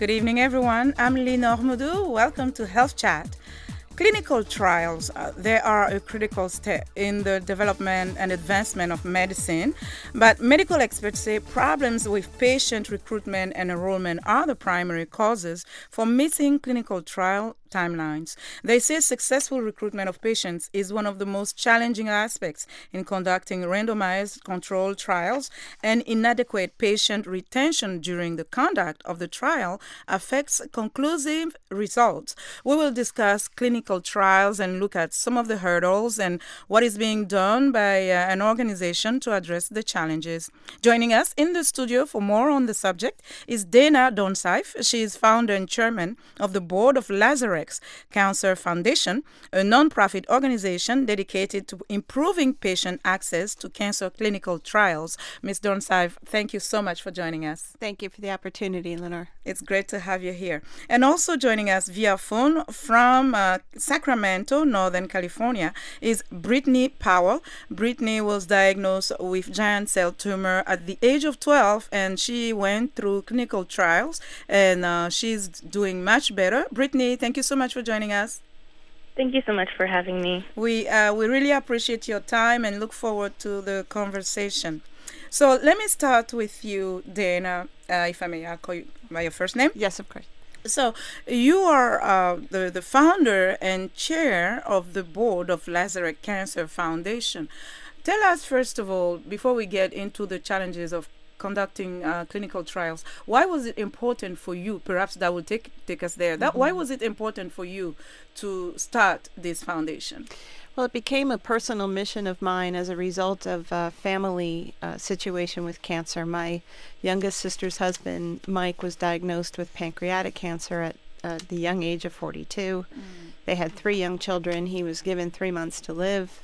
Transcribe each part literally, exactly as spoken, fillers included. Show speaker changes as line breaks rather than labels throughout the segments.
Good evening, everyone. I'm Lenore Moudou. Welcome to Health Chat. Clinical trials, uh, they are a critical step in the development and advancement of medicine, but medical experts say problems with patient recruitment and enrollment are the primary causes for missing clinical trial timelines. They say successful recruitment of patients is one of the most challenging aspects in conducting randomized controlled trials, and inadequate patient retention during the conduct of the trial affects conclusive results. We will discuss clinical trials and look at some of the hurdles and what is being done by uh, an organization to address the challenges. Joining us in the studio for more on the subject is Dana Donsaif. She is founder and chairman of the board of Lazarex Cancer Foundation, a nonprofit organization dedicated to improving patient access to cancer clinical trials. Miz Donsaif, thank you so much for joining us.
Thank you for the opportunity, Lenore.
It's great to have you here. And also joining us via phone from uh, Sacramento, Northern California, is Brittany Powell. Brittany was diagnosed with giant cell tumor at the age of twelve, and she went through clinical trials, and uh, she's doing much better. Brittany, thank you so much for joining us.
Thank you so much for having me.
We uh, we really appreciate your time and look forward to the conversation. So let me start with you, Dana, uh, if I may, I'll call you by your first name.
Yes, of course.
So you are uh, the, the founder and chair of the board of Lazarex Cancer Foundation. Tell us, first of all, before we get into the challenges of conducting uh, clinical trials, why was it important for you, perhaps that will take take us there, that, mm-hmm. why was it important for you to start this foundation?
Well, it became a personal mission of mine as a result of a family uh, situation with cancer. My youngest sister's husband, Mike, was diagnosed with pancreatic cancer at uh, the young age of forty-two. Mm. They had three young children. He was given three months to live.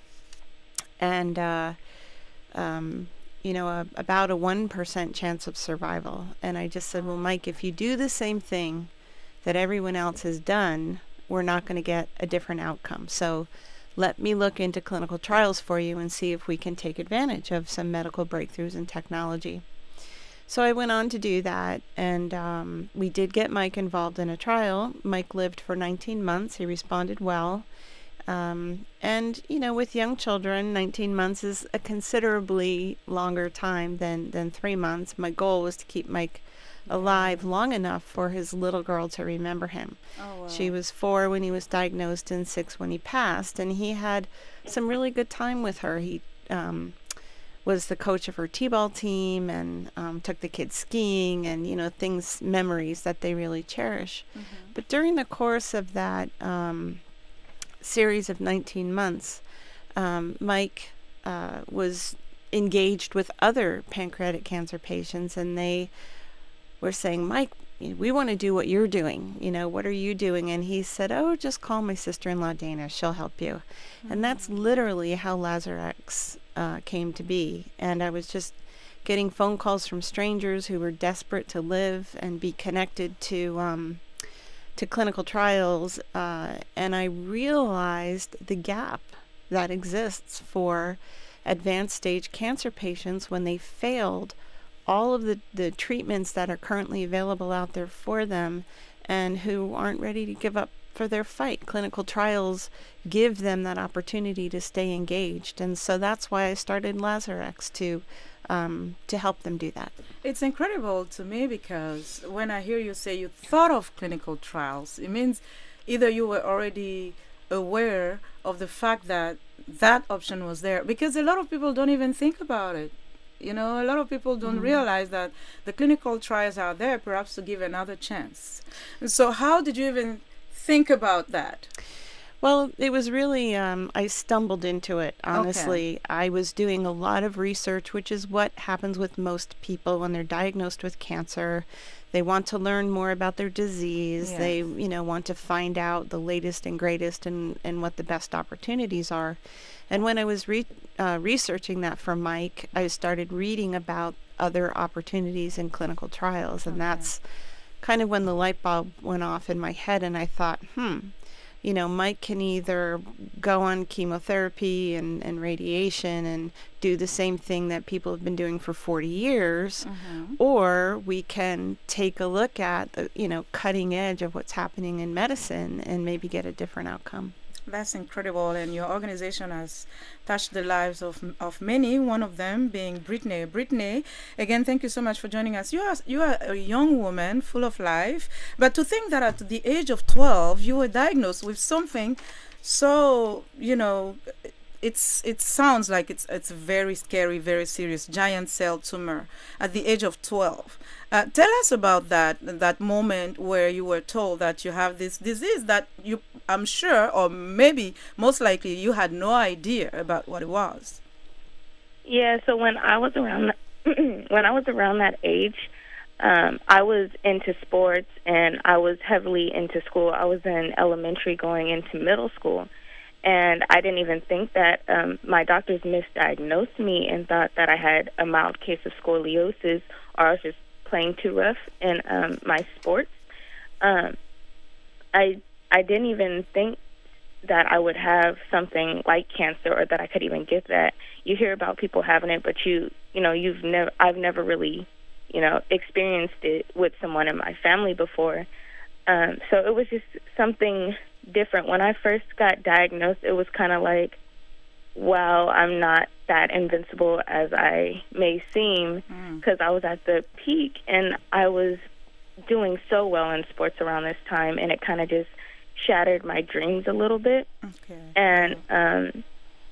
And, uh, um, you know, a, about a one percent chance of survival. And I just said, well, Mike, if you do the same thing that everyone else has done, we're not going to get a different outcome. So let me look into clinical trials for you and see if we can take advantage of some medical breakthroughs in technology. So I went on to do that, and um, we did get Mike involved in a trial. Mike lived for nineteen months. He responded well. Um, and, you know, with young children, nineteen months is a considerably longer time than, than three months. My goal was to keep Mike alive long enough for his little girl to remember him. Oh, wow. She was four when he was diagnosed and six when he passed, and he had some really good time with her. He um, was the coach of her t-ball team and um, took the kids skiing and, you know, things, memories that they really cherish. Mm-hmm. But during the course of that um, series of nineteen months, um, Mike uh, was engaged with other pancreatic cancer patients, and they were saying, Mike, we want to do what you're doing. You know, what are you doing? And he said, oh, just call my sister-in-law, Dana. She'll help you. Mm-hmm. And that's literally how Lazarex uh, came to be. And I was just getting phone calls from strangers who were desperate to live and be connected to um, to clinical trials. Uh, and I realized the gap that exists for advanced stage cancer patients when they failed all of the, the treatments that are currently available out there for them, and who aren't ready to give up for their fight. Clinical trials give them that opportunity to stay engaged. And so that's why I started Lazarex, to um, to help them do that.
It's incredible to me, because when I hear you say you thought of clinical trials, it means either you were already aware of the fact that that option was there, because a lot of people don't even think about it. You know, a lot of people don't mm-hmm. realize that the clinical trials are there perhaps to give another chance. So how did you even think about that?
Well, it was really, um, I stumbled into it, honestly. Okay. I was doing a lot of research, which is what happens with most people when they're diagnosed with cancer. They want to learn more about their disease. Yes. They, you know, want to find out the latest and greatest and, and what the best opportunities are. And when I was re- uh, researching that for Mike, I started reading about other opportunities in clinical trials. And okay. that's kind of when the light bulb went off in my head, and I thought, hmm, you know, Mike can either go on chemotherapy and, and radiation and do the same thing that people have been doing for forty years,
Mm-hmm.
or we can take a look at the, you know, cutting edge of what's happening in medicine and maybe get a different outcome.
That's incredible, and your organization has touched the lives of of many. One of them being Brittany. Brittany, again, thank you so much for joining us. You are you are a young woman, full of life, but to think that at the age of twelve you were diagnosed with something so, you know, it's it sounds like it's it's very scary, very serious, giant cell tumor at the age of twelve. Uh, tell us about that that moment where you were told that you have this disease that you, I'm sure, or maybe most likely, you had no idea about what it was.
Yeah, so when I was around when I was around that age, um, I was into sports and I was heavily into school. I was in elementary going into middle school, and I didn't even think that um, my doctors misdiagnosed me and thought that I had a mild case of scoliosis, or I was just playing too rough in um, my sports. Um, I I didn't even think that I would have something like cancer, or that I could even get that. You hear about people having it, but you you know you've never I've never really you know experienced it with someone in my family before. Um, so it was just something different. When I first got diagnosed, it was kind of like, wow, I'm not that invincible as I may seem, because mm. I was at the peak and I was doing so well in sports around this time, and it kind of just shattered my dreams a little bit.
Okay.
And um,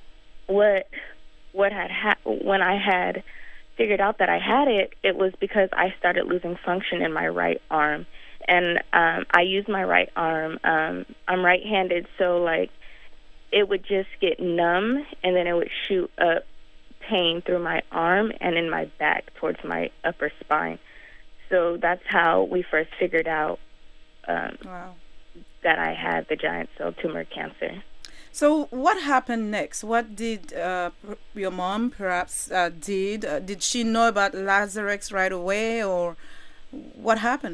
what what had ha- when I had figured out that I had it, it was because I started losing function in my right arm, and um, I use my right arm. Um, I'm right-handed, so like, it would just get numb, and then it would shoot up pain through my arm and in my back towards my upper spine. So that's how we first figured out um,
wow.
that I had the giant cell tumor cancer.
So what happened next? What did uh, your mom perhaps uh, did? Uh, did she know about Lazarex right away, or what happened?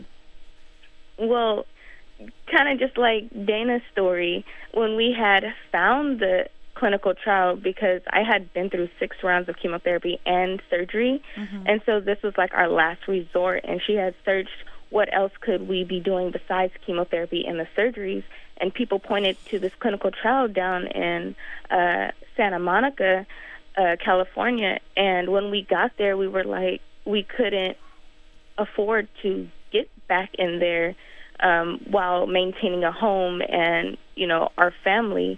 Well, kind of just like Dana's story, when we had found the clinical trial, because I had been through six rounds of chemotherapy and surgery, mm-hmm. and so this was like our last resort, and she had searched what else could we be doing besides chemotherapy and the surgeries, and people pointed to this clinical trial down in uh, Santa Monica, uh, California, and when we got there, we were like, we couldn't afford to get back in there Um, while maintaining a home and, you know, our family.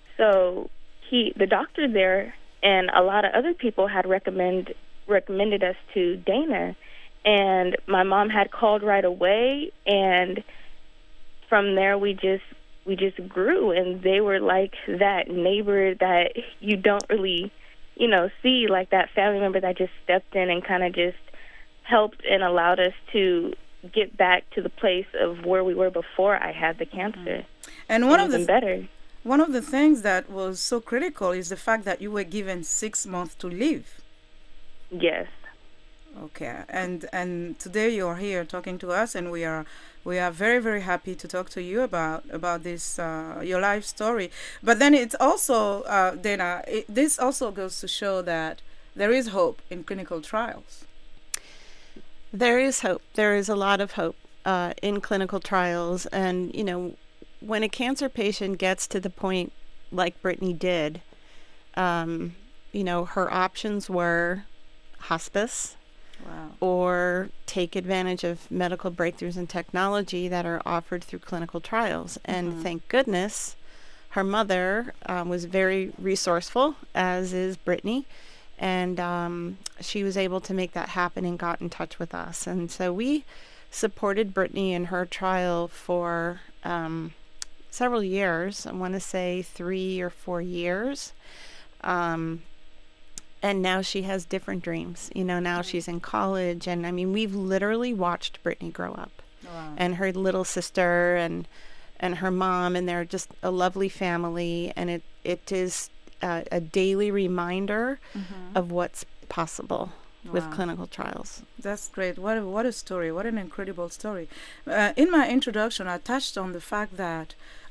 So he, the doctor there, and a lot of other people had recommend recommended us to Dana, and my mom had called right away, and from there we just we just grew, and they were like that neighbor that you don't really, you know, see, like that family member that just stepped in and kind of just helped and allowed us to get back to the place of where we were before I had the cancer.
And one of the
th- better.
One of the things that was so critical is the fact that you were given six months to live.
Yes.
Okay. And and today you're here talking to us, and we are we are very very happy to talk to you about about this uh, your life story. But then it's also uh, Dana, it, this also goes to show that there is hope in clinical trials.
There is hope. There is a lot of hope uh, in clinical trials. And, you know, when a cancer patient gets to the point like Brittany did, um, you know, her options were hospice,
wow.
or take advantage of medical breakthroughs in technology that are offered through clinical trials. And mm-hmm. thank goodness her mother um, was very resourceful, as is Brittany. And um, she was able to make that happen and got in touch with us. And so we supported Brittany in her trial for um, several years. I want to say three or four years. Um, and now she has different dreams. You know, now she's in college. And I mean, we've literally watched Brittany grow up.
Wow.
And her little sister and and her mom. And they're just a lovely family. And it, it is Uh, a daily reminder mm-hmm. of what's possible wow. with clinical trials.
That's great. What a, what a story. What an incredible story. Uh, in my introduction, I touched on the fact that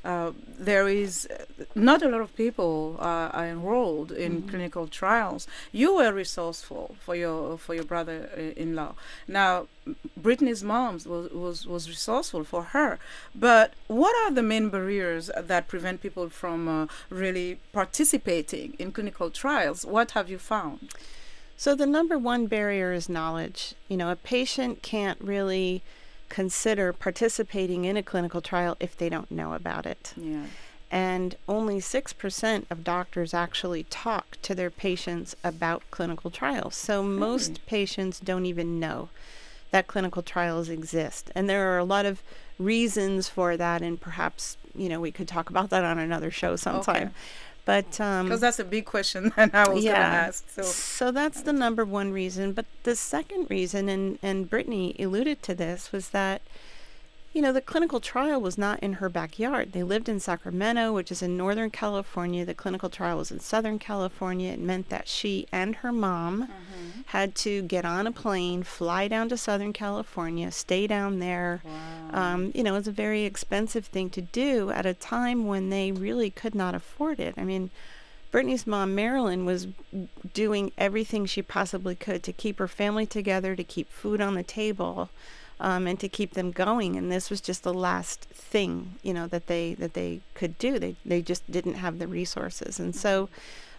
uh, there is not a lot of people uh, are enrolled in mm-hmm. clinical trials. You were resourceful for your for your brother-in-law. Now, Brittany's mom was, was was resourceful for her. But what are the main barriers that prevent people from uh, really participating in clinical trials? What have you found?
So the number one barrier is knowledge. You know, a patient can't really consider participating in a clinical trial if they don't know about it.
Yeah.
And only six percent of doctors actually talk to their patients about clinical trials. So really? Most patients don't even know that clinical trials exist. And there are a lot of reasons for that, and perhaps, you know, we could talk about that on another show sometime.
Okay.
But um,
because that's a big question that I was
yeah.
going to ask. So.
so that's the number one reason. But the second reason, and, and Brittany alluded to this, was that, you know, the clinical trial was not in her backyard. They lived in Sacramento, which is in Northern California. The clinical trial was in Southern California. It meant that she and her mom mm-hmm. had to get on a plane, fly down to Southern California, stay down there.
Wow.
Um, you know, it's a very expensive thing to do at a time when they really could not afford it. I mean, Brittany's mom, Marilyn, was doing everything she possibly could to keep her family together, to keep food on the table. Um, and to keep them going, and this was just the last thing, you know, that they that they could do. They they just didn't have the resources, and so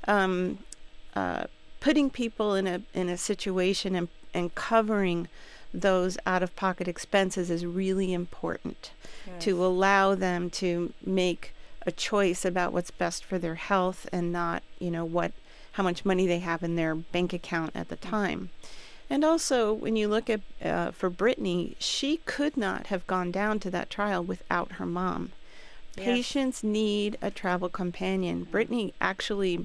um, uh, putting people in a in a situation and and covering those out-of-pocket expenses is really important. Yes. To allow them to make a choice about what's best for their health and not, you know, what how much money they have in their bank account at the time. And also, when you look at, uh, for Brittany, she could not have gone down to that trial without her mom. Yes. Patients need a travel companion. Brittany actually,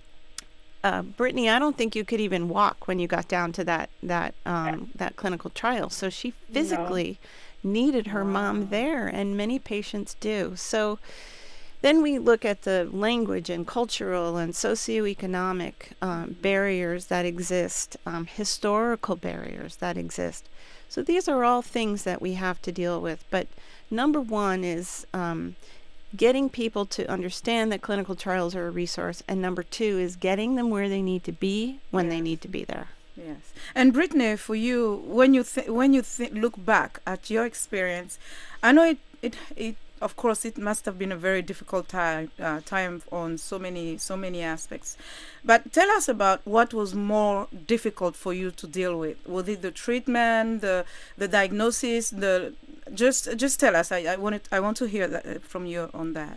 uh, Brittany, I don't think you could even walk when you got down to that, that, um, that clinical trial. So she physically no. needed her wow. mom there, and many patients do. So then we look at the language and cultural and socioeconomic um, barriers that exist, um, historical barriers that exist. So these are all things that we have to deal with. But number one is um, getting people to understand that clinical trials are a resource. And number two is getting them where they need to be when yes. they need to be there.
Yes. And Brittany, for you, when you th- when you th- look back at your experience, I know it it it. Of course, it must have been a very difficult time, uh, time on so many, so many aspects. But tell us about what was more difficult for you to deal with. Was it the treatment, the the diagnosis, the just just tell us. I, I want it, I want to hear that from you on that.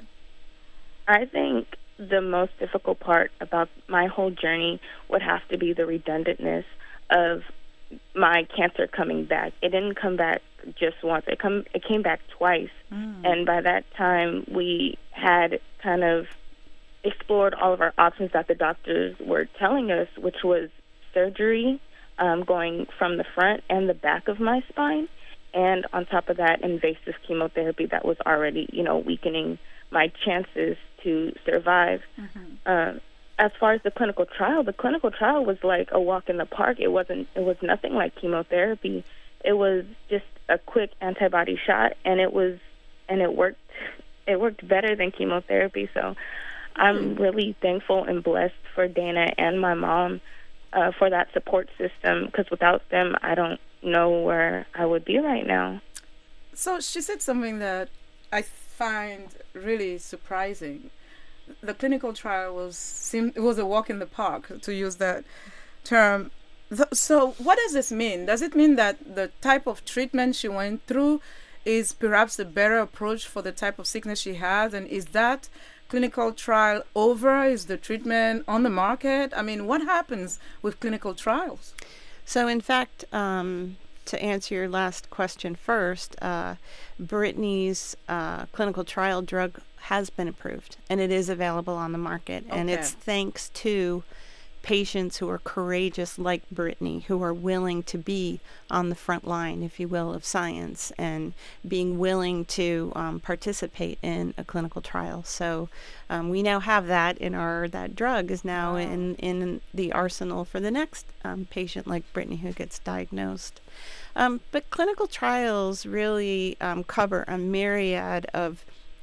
I think the most difficult part about my whole journey would have to be the redundantness of my cancer coming back. It didn't come back just once. It come it came back twice. Mm. And by that time, we had kind of explored all of our options that the doctors were telling us, which was surgery, um, going from the front and the back of my spine, and on top of that, invasive chemotherapy that was already, you know, weakening my chances to survive. Mm-hmm. Uh, as far as the clinical trial, the clinical trial was like a walk in the park. It wasn't. It was nothing like chemotherapy. It was just a quick antibody shot, and it was, and it worked. It worked better than chemotherapy. So, I'm really thankful and blessed for Dana and my mom uh, for that support system. Because without them, I don't know where I would be right now.
So she said something that I find really surprising. The clinical trial was seemed it was a walk in the park, to use that term. So what does this mean? Does it mean that the type of treatment she went through is perhaps a better approach for the type of sickness she has? And is that clinical trial over? Is the treatment on the market? I mean, what happens with clinical trials?
So in fact, um, to answer your last question first, uh, Brittany's uh, clinical trial drug has been approved, and it is available on the market. Okay. And it's thanks to patients who are courageous like Brittany, who are willing to be on the front line, if you will, of science, and being willing to um, participate in a clinical trial. So um, we now have that in our, that drug is now wow. in, in the arsenal for the next um, patient like Brittany who gets diagnosed. Um, but clinical trials really um, cover a myriad of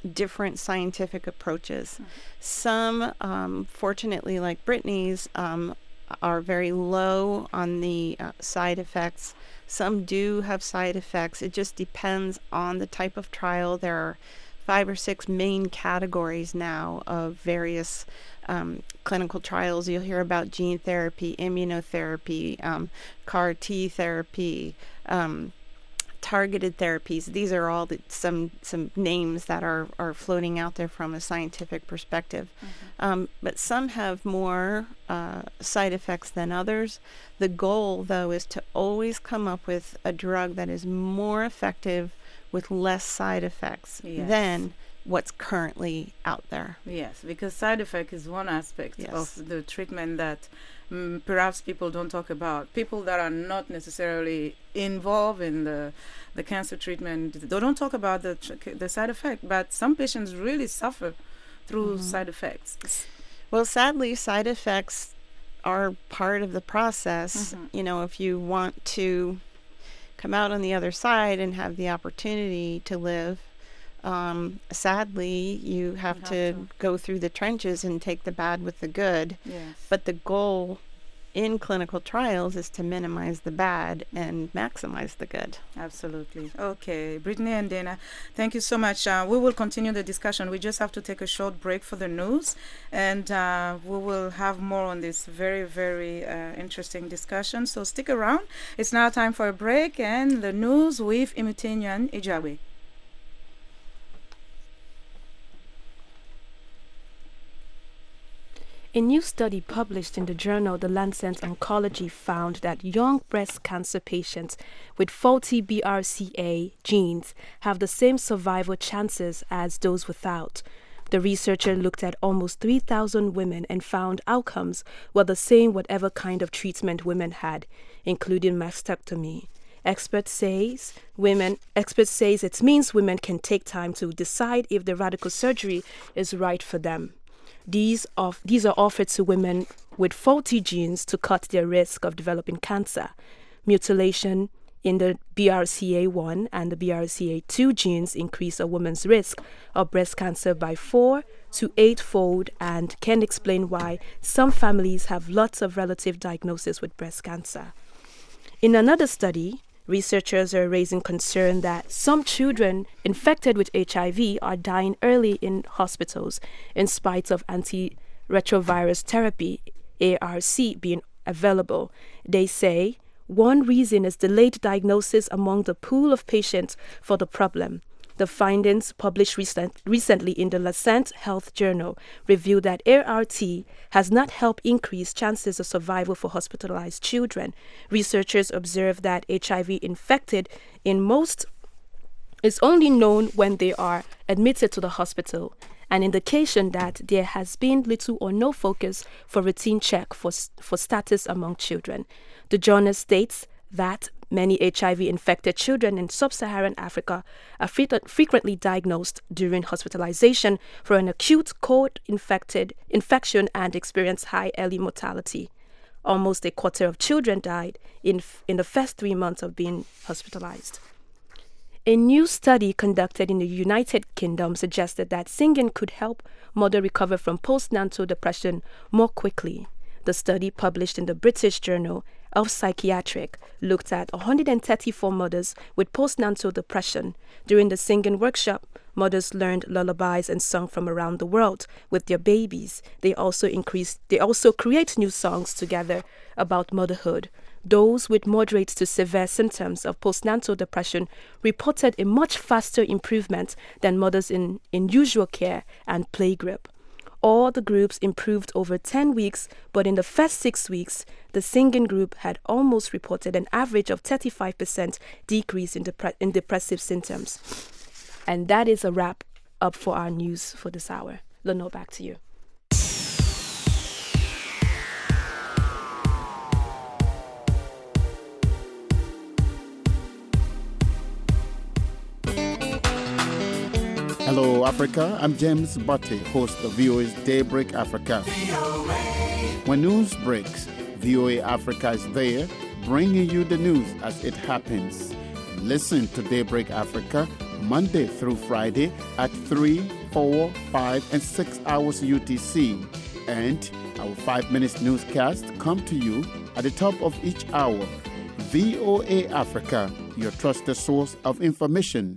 different scientific approaches. Mm-hmm. Some, um, fortunately, like Brittany's, um, are very low on the uh, side effects. Some do have side effects. It just depends on the type of trial. There are five or six main categories now of various um, clinical trials. You'll hear about gene therapy, immunotherapy, um, C A R T therapy, um, targeted therapies. These are all the, some some names that are, are floating out there from a scientific perspective. Mm-hmm. Um, but some have more uh, side effects than others. The goal, though, is to always come up with a drug that is more effective with less side effects yes. than what's currently out there.
Yes, because side effect is one aspect yes. of the treatment that um, perhaps people don't talk about. People that are not necessarily involved in the the cancer treatment, they don't talk about the tr- the side effect, but some patients really suffer through mm-hmm. side effects.
Well, sadly, side effects are part of the process. Mm-hmm. You know, if you want to come out on the other side and have the opportunity to live, Um, sadly, you have, you have to, to go through the trenches and take the bad with the good.
Yes.
But the goal in clinical trials is to minimize the bad and maximize the good.
Absolutely. Okay, Brittany and Dana, thank you so much. Uh, we will continue the discussion. We just have to take a short break for the news, and uh, we will have more on this very, very uh, interesting discussion. So stick around. It's now time for a break and the news with Imutinyuan Ijawe.
A new study published in the journal The Lancet Oncology found that young breast cancer patients with faulty B R C A genes have the same survival chances as those without. The researcher looked at almost three thousand women and found outcomes were the same whatever kind of treatment women had, including mastectomy. Experts says women experts says it means women can take time to decide if the radical surgery is right for them. These, of, these are offered to women with faulty genes to cut their risk of developing cancer. Mutilation in the B R C A one and the B R C A two genes increase a woman's risk of breast cancer by four to eight-fold and can explain why some families have lots of relative diagnoses with breast cancer. In another study, researchers are raising concern that some children infected with H I V are dying early in hospitals in spite of antiretrovirus therapy, A R C, being available. They say one reason is delayed diagnosis among the pool of patients for the problem. The findings published recent, recently in the Lancet Health Journal reveal that A R T has not helped increase chances of survival for hospitalized children. Researchers observe that H I V infected in most is only known when they are admitted to the hospital, an indication that there has been little or no focus for routine check for, for status among children. The journal states that many H I V-infected children in sub-Saharan Africa are fre- frequently diagnosed during hospitalization for an acute cold-infected infection and experience high early mortality. Almost a quarter of children died in, f- in the first three months of being hospitalized. A new study conducted in the United Kingdom suggested that singing could help mothers recover from postnatal depression more quickly. The study, published in the British Journal of Psychiatric, looked at one hundred thirty-four mothers with postnatal depression. During the singing workshop, mothers learned lullabies and sung from around the world with their babies. They also increased. They also create new songs together about motherhood. Those with moderate to severe symptoms of postnatal depression reported a much faster improvement than mothers in, in usual care and playgroup. All the groups improved over ten weeks, but in the first six weeks, the singing group had almost reported an average of thirty-five percent decrease in, depre- in depressive symptoms. And that is a wrap up for our news for this hour. Lenore, back to you.
Hello, Africa. I'm James Butte, host of V O A's Daybreak Africa. When news breaks, V O A Africa is there, bringing you the news as it happens. Listen to Daybreak Africa Monday through Friday at three four, five, and six hours U T C. And our five minutes newscast come to you at the top of each hour. V O A Africa, your trusted source of information.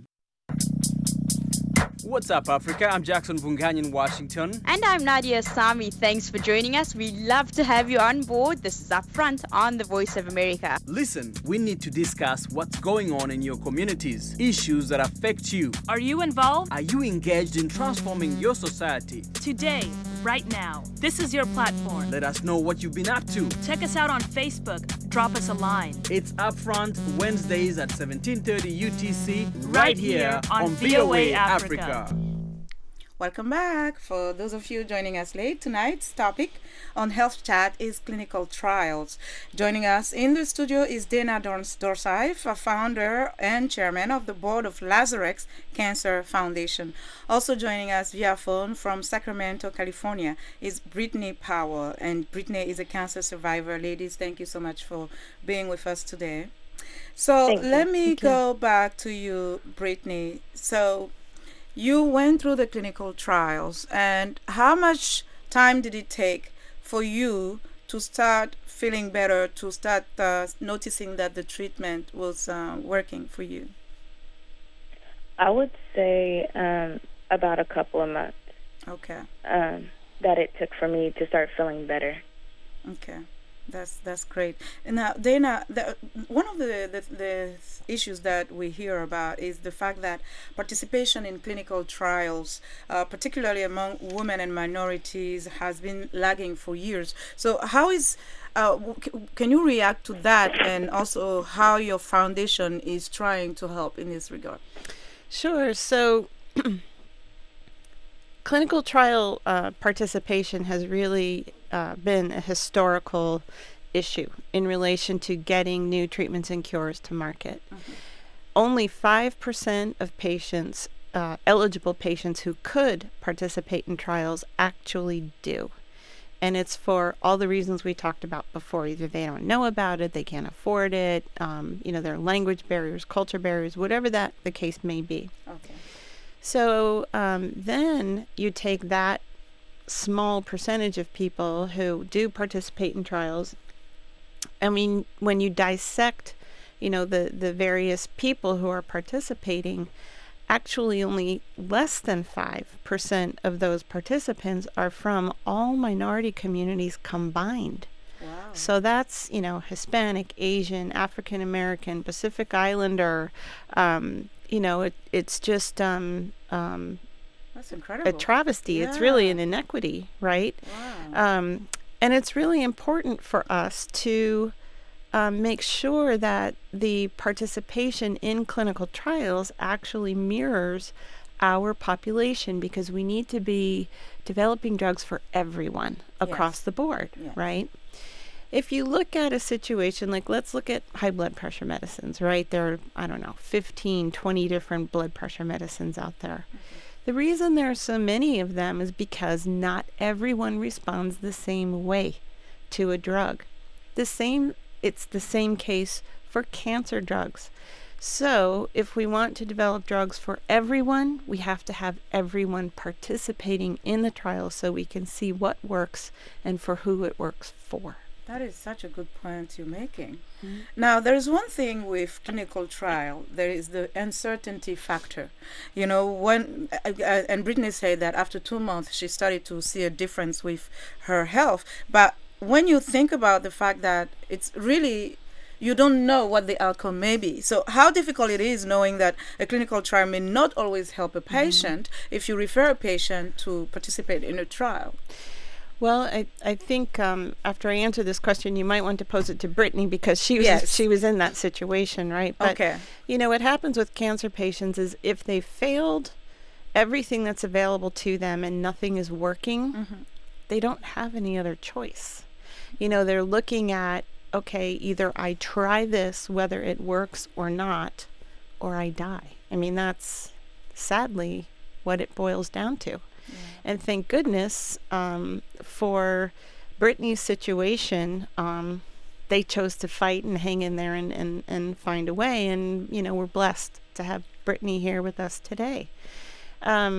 What's up, Africa? I'm Jackson Vungany in Washington.
And I'm Nadia Sami. Thanks for joining us. We love to have you on board. This is Upfront on the Voice of America.
Listen, we need to discuss what's going on in your communities, issues that affect you.
Are you involved?
Are you engaged in transforming your society?
Today, right now, this is your platform.
Let us know what you've been up to.
Check us out on Facebook. Drop us a line.
It's Upfront Wednesdays at seventeen thirty U T C, right,
right here on, on V O A Africa. Africa.
Welcome back. For those of you joining us late, tonight's topic on Health Chat is clinical trials. Joining us in the studio is Dana Dorsaif, a founder and chairman of the board of Lazarex Cancer Foundation. Also joining us via phone from Sacramento, California is Brittany Powell. And Brittany is a cancer survivor. Ladies, thank you so much for being with us today. So
Thank
let
you.
me
Thank
go back to you, Brittany. So you went through the clinical trials, and how much time did it take for you to start feeling better, to start uh, noticing that the treatment was uh, working for you?
I would say um, about a couple of months.
Okay.
Um, that it took for me to start feeling better.
Okay. That's that's great. And now, Dana, the, one of the, the the issues that we hear about is the fact that participation in clinical trials, uh, particularly among women and minorities, has been lagging for years. So, how is uh, w- can you react to that, and also how your foundation is trying to help in this regard?
Sure. So, clinical trial uh, participation has really uh, been a historical issue in relation to getting new treatments and cures to market. Mm-hmm. Only five percent of patients, uh, eligible patients who could participate in trials, actually do. And it's for all the reasons we talked about before. Either they don't know about it, they can't afford it, um, you know, there are language barriers, culture barriers, whatever that the case may be.
Okay.
So um, then you take that small percentage of people who do participate in trials. I mean, when you dissect, you know, the, the various people who are participating, actually only less than five percent of those participants are from all minority communities combined.
Wow.
So that's, you know, Hispanic, Asian, African American, Pacific Islander. Um, you know, it, it's just um, um,
That's incredible.
a travesty.
Yeah.
It's really an inequity, right?
Wow.
Um, and it's really important for us to um, make sure that the participation in clinical trials actually mirrors our population, because we need to be developing drugs for everyone across
Yes.
the board,
Yes.
right? If you look at a situation like, let's look at high blood pressure medicines, right? There are, I don't know, fifteen, twenty different blood pressure medicines out there. Mm-hmm. The reason there are so many of them is because not everyone responds the same way to a drug. The same, it's the same case for cancer drugs. So if we want to develop drugs for everyone, we have to have everyone participating in the trial so we can see what works and for who it works for.
That is such a good point you're making. Mm-hmm. Now, there's one thing with clinical trial. There is the uncertainty factor. You know, when, uh, uh, and Brittany said that after two months, she started to see a difference with her health. But when you think about the fact that it's really, you don't know what the outcome may be. So how difficult it is knowing that a clinical trial may not always help a patient mm-hmm. if you refer a patient to participate in a trial.
Well, I, I think um, after I answer this question, you might want to pose it to Brittany, because she was
yes.
she was in that situation, right? But,
okay.
you know, what happens with cancer patients is if they failed everything that's available to them and nothing is working, mm-hmm. they don't have any other choice. You know, they're looking at, okay, either I try this, whether it works or not, or I die. I mean, that's sadly what it boils down to. Yeah. And thank goodness um, for Brittany's situation, um, they chose to fight and hang in there and, and, and find a way. And, you know, we're blessed to have Brittany here with us today. Um,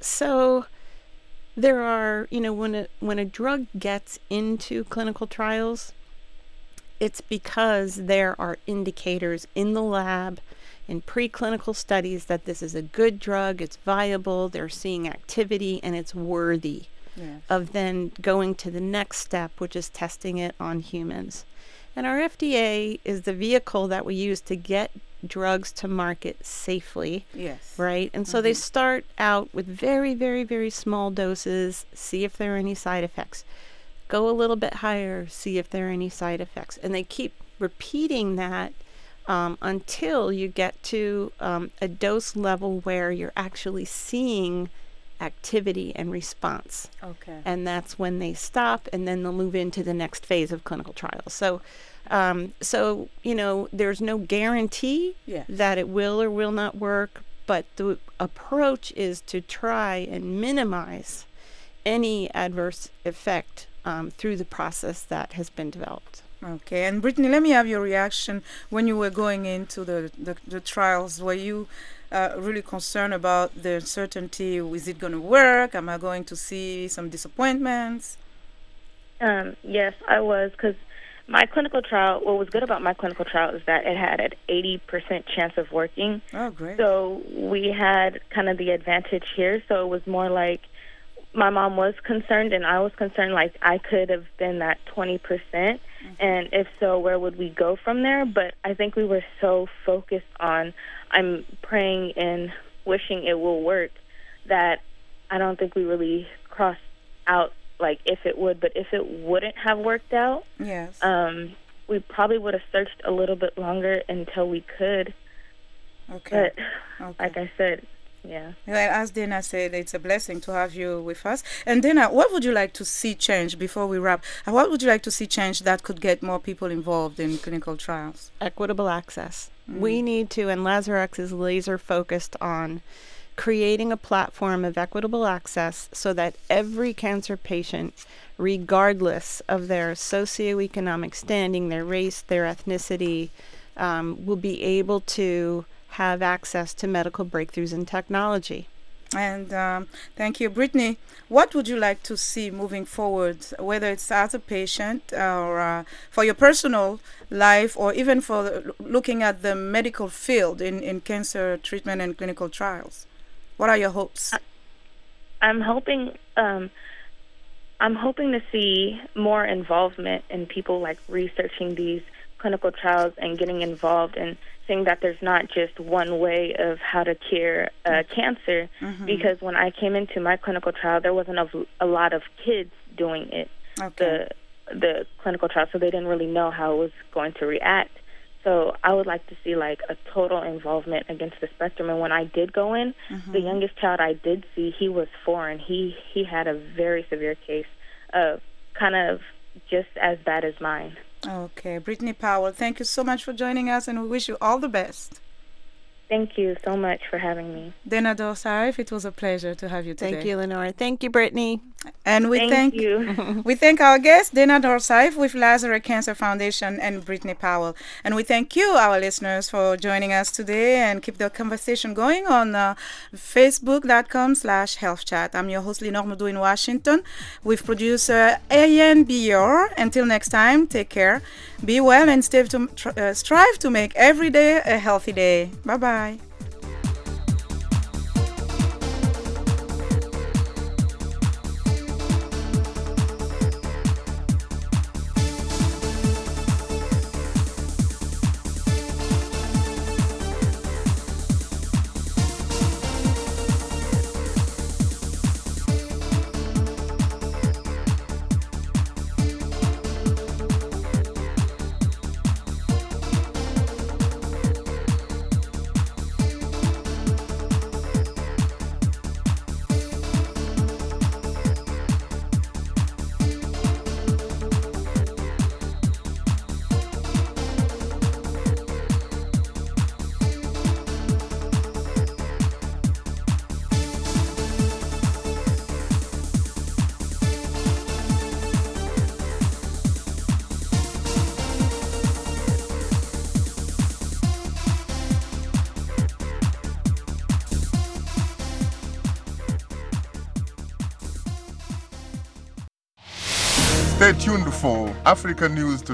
so there are, you know, when a, when a drug gets into clinical trials, it's because there are indicators in the lab, in preclinical studies, that this is a good drug, it's viable, they're seeing activity, and it's worthy yes. of then going to the next step, which is testing it on humans. And our F D A is the vehicle that we use to get drugs to market safely. Yes. Right? And so mm-hmm. they start out with very, very, very small doses, see if there are any side effects. Go a little bit higher, see if there are any side effects. And they keep repeating that um, until you get to um, a dose level where you're actually seeing activity and response. Okay. And that's when they stop, and then they'll move into the next phase of clinical trials. So, um, so you know, there's no guarantee yes. that it will or will not work, but the approach is to try and minimize any adverse effect Um, through the process that has been developed.
Okay, and Brittany, let me have your reaction when you were going into the, the, the trials. Were you uh, really concerned about the uncertainty? Is it going to work? Am I going to see some disappointments?
Um, yes, I was, because my clinical trial, what was good about my clinical trial is that it had an eighty percent chance of working.
Oh, great.
So we had kind of the advantage here, so it was more like my mom was concerned and I was concerned, like I could have been that twenty percent, mm-hmm. and if so, where would we go from there? But I think we were so focused on I'm praying and wishing it will work that I don't think we really crossed out like if it would, but if it wouldn't have worked out,
yes,
um, we probably would have searched a little bit longer until we could.
Okay.
But
okay.
like I said, yeah.
As Dana said, it's a blessing to have you with us. And Dana, what would you like to see change before we wrap? What would you like to see change that could get more people involved in clinical trials?
Equitable access. Mm. We need to, and Lazarex is laser focused on creating a platform of equitable access so that every cancer patient, regardless of their socioeconomic standing, their race, their ethnicity, um, will be able to have access to medical breakthroughs in technology.
And um, thank you, Brittany. What would you like to see moving forward, whether it's as a patient or uh, for your personal life, or even for the, looking at the medical field in, in cancer treatment and clinical trials? What are your hopes?
I'm hoping um, I'm hoping to see more involvement in people like researching these clinical trials and getting involved and seeing that there's not just one way of how to cure uh, cancer, mm-hmm. because when I came into my clinical trial, there wasn't a, a lot of kids doing it,
okay.
the the clinical trial, so they didn't really know how it was going to react. So I would like to see like a total involvement against the spectrum. And when I did go in, mm-hmm. the youngest child I did see, he was four, and he, he had a very severe case, uh, kind of just as bad as mine.
Okay, Brittany Powell, thank you so much for joining us, and we wish you all the best.
Thank you so much for having me.
Dana Dorsarif, it was a pleasure to have you today.
Thank you, Lenore. Thank you, Brittany.
And we
thank,
thank
you.
we thank our guest, Dana Dorsarif with Lazarex Cancer Foundation, and Brittany Powell. And we thank you, our listeners, for joining us today, and keep the conversation going on uh, facebook.com slash health chat. I'm your host, Lenore Moudou in Washington, with producer Ayan Bior. Until next time, take care, be well, and strive to, uh, strive to make every day a healthy day. Bye-bye.
Stay tuned for Africa News